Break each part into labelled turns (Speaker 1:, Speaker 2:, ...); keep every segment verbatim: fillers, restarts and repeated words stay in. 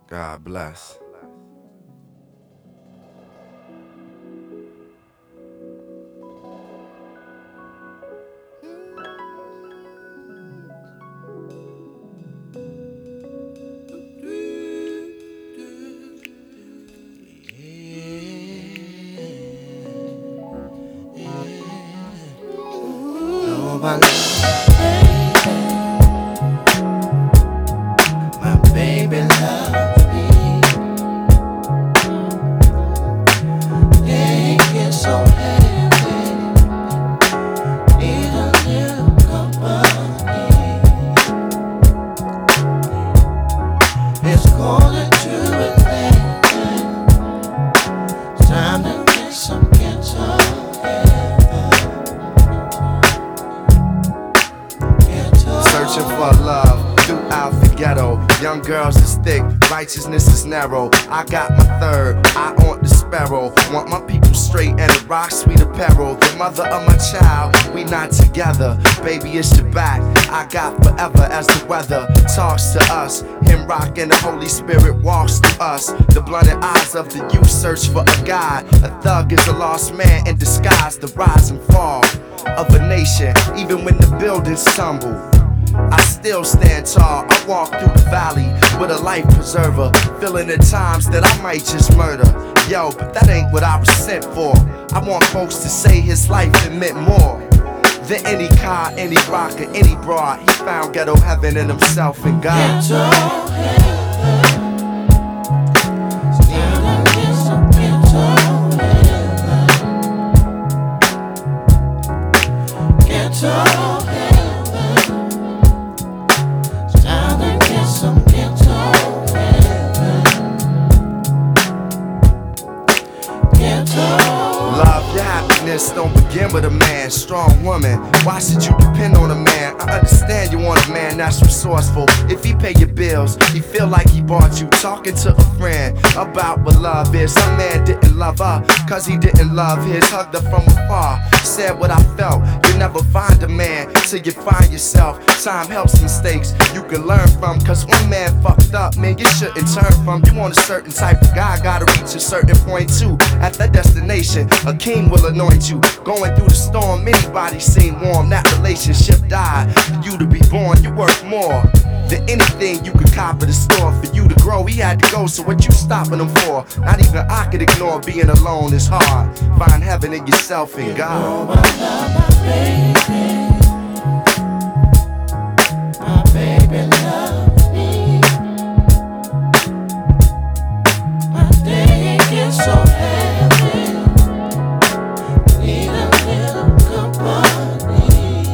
Speaker 1: God bless. Nobody, my baby loves me. They get so heavy, need a little company. It's calling to Atlanta. It's time to get some ghetto heaven. Ghetto. Searching for love throughout the ghetto. Young girls is thick, righteousness is narrow. I got my third, I want the sparrow. Want my people straight and the rock sweet apparel. The mother of my child, we not together. Baby, it's your back, I got forever as the weather talks to us. Him rock and the Holy Spirit walks through us. The blinded eyes of the youth search for a guide. A thug is a lost man in disguise. The rise and fall of a nation, even when the buildings tumble, I still stand tall. I walk through the valley with a life preserver, feeling the times that I might just murder. Yo, but that ain't what I was sent for. I want folks to say his life it meant more than any car, any rock, or any broad. He found ghetto heaven in himself and God. Ghetto heaven. Still get some ghetto heaven. Ghetto heaven. Love, your happiness don't begin with a man. Strong woman, why should you depend on a man? I understand you want a man that's resourceful. If he pay your bills, he feel like he bought you. Talking to a friend about what love is. Some man didn't love her, cause he didn't love his. Hugged her from afar, said what I felt. You never find a man till you find yourself. Time helps mistakes you can learn from. Cause one man fucked up, man, you shouldn't turn from. You want a certain type of guy, gotta reach a certain point too. At that destination, a king will anoint you. Going through the storm, anybody seem warm. That relationship died. For you to be born, you worth more than anything you could cop at the store. For you to grow, he had to go, so what you stopping him for? Not even I could ignore being alone is hard. Find heaven in yourself and God. You know I love my baby. My baby loves me. My day gets so heavy. Need a little company.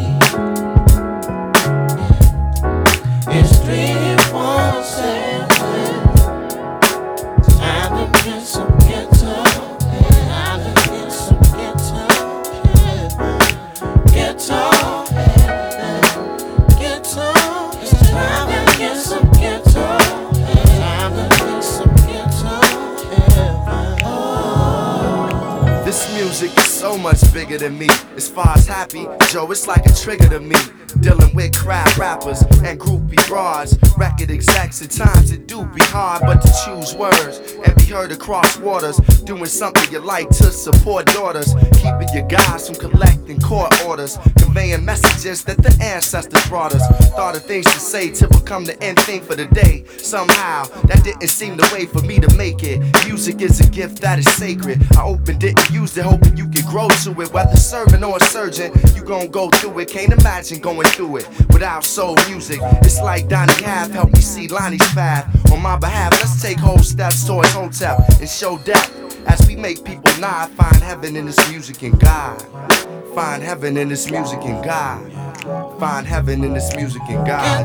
Speaker 1: It's three, four, seven. It's time to get some ghetto. Time to get some ghetto heaven. Ghetto heaven. Ghetto. It's time to get some ghetto. Time to get some ghetto heaven. Oh. This music is so much bigger than me. As far as happy, Joe, it's like a trigger to me. Dealing with crap rappers and groupie broads. Record execs, at times it do be hard, but to choose words and be heard across waters. Doing something you like to support daughters. Keeping your guys from collecting court orders. Conveying messages that the ancestors brought us. Thought of things to say to become the end thing for the day. Somehow, that didn't seem the way for me to make it. Music is a gift that is sacred. I opened it and used it, hoping you could grow to it. Whether serving or a surgeon, you gon' go through it. Can't imagine going through it without soul music. It's like Donnie Half helped me see Lonnie's path. On my behalf, let's take whole steps towards Hotep and show depth as we make people nod. Find heaven in this music and God. Find heaven in this music and God. Find heaven in this music and God.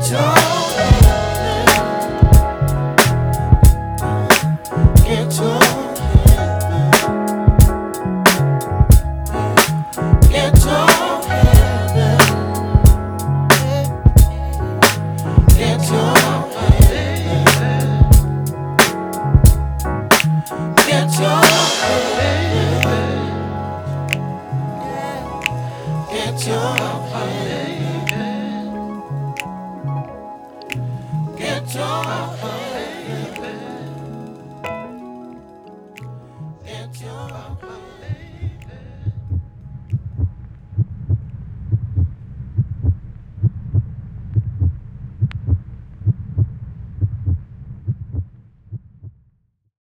Speaker 1: Get to Get your ghetto.